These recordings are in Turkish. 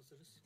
hazırız.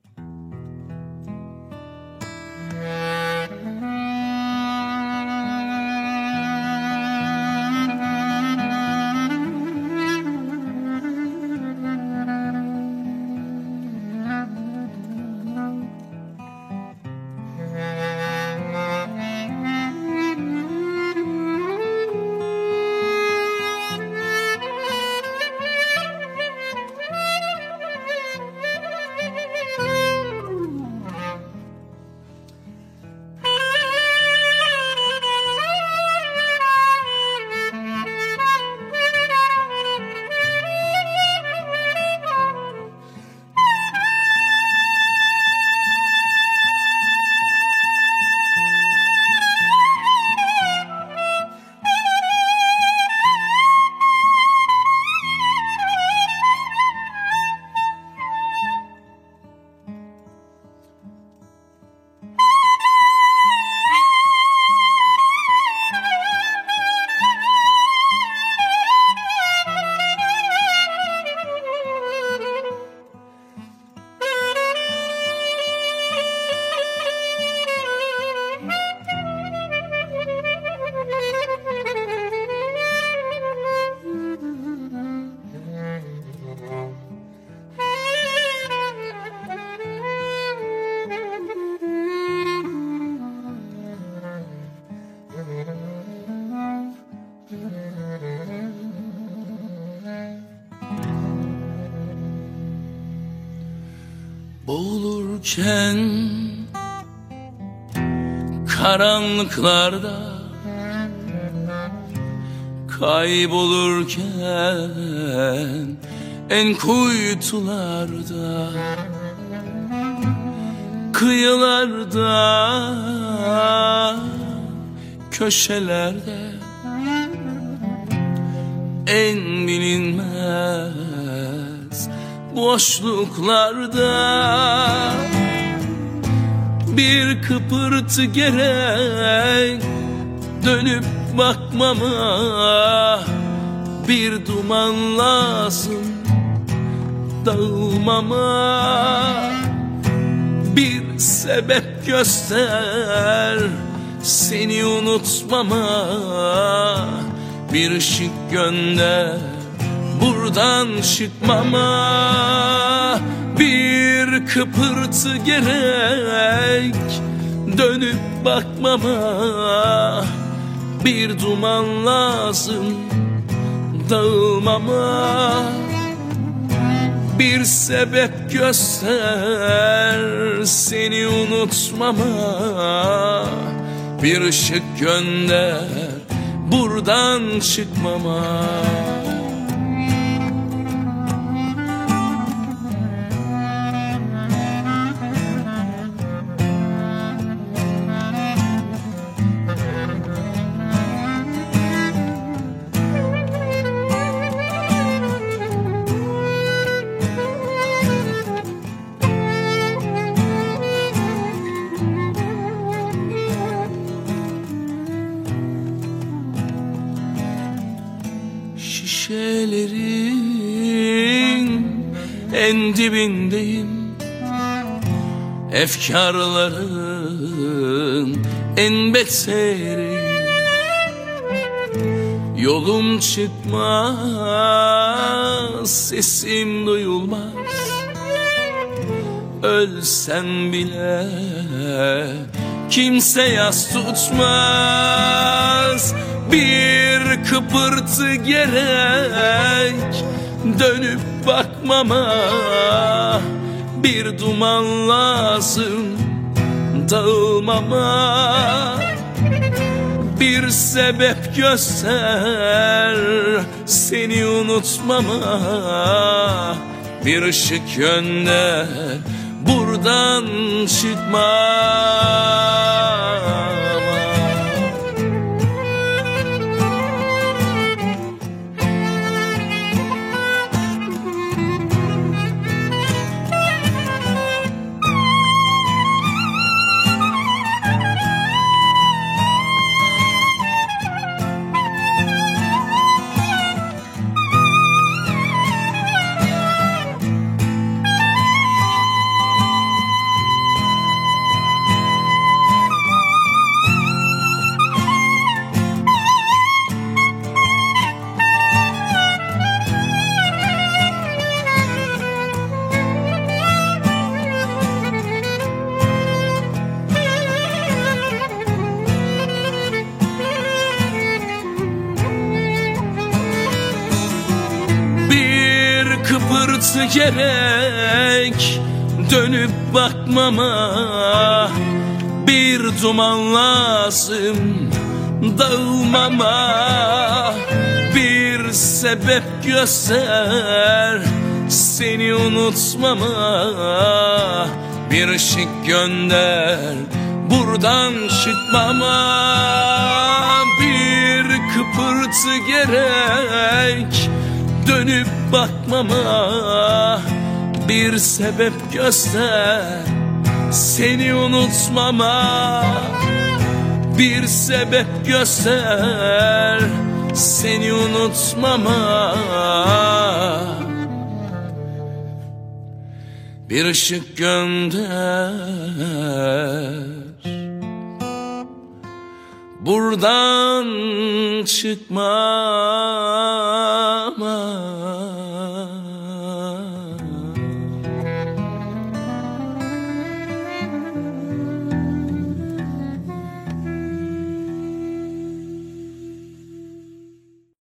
Boğulurken karanlıklarda, kaybolurken en kuytularda, kıyılarda, köşelerde, en bilinmez boşluklarda bir kıpırtı gerek dönüp bakmama, bir duman lazım dağılmama, bir sebep göster seni unutmama, bir ışık gönder buradan çıkmama, bir kıpırtı gerek dönüp bakmama, bir duman lazım dağılmama, bir sebep göster seni unutmama, bir ışık gönder buradan çıkmama. Şişelerin en dibindeyim, efkarların en beteri, yolum çıkmaz, sesim duyulmaz, ölsem bile kimse yas tutmaz, bir kıpırtı gerek dönüp bakmama, bir duman lazım dağılmama, bir sebep göster seni unutmama, bir ışık gönder buradan çıkmama. gerek dönüp bakmama. Bir duman lazım dağılmama. Bir sebep göster seni unutmama. Bir ışık gönder buradan çıkmama. Bir kıpırtı gerek dönüp bakmama. Bir sebep göster seni unutmama. Bir sebep göster seni unutmama. Bir ışık gönder buradan çıkmama.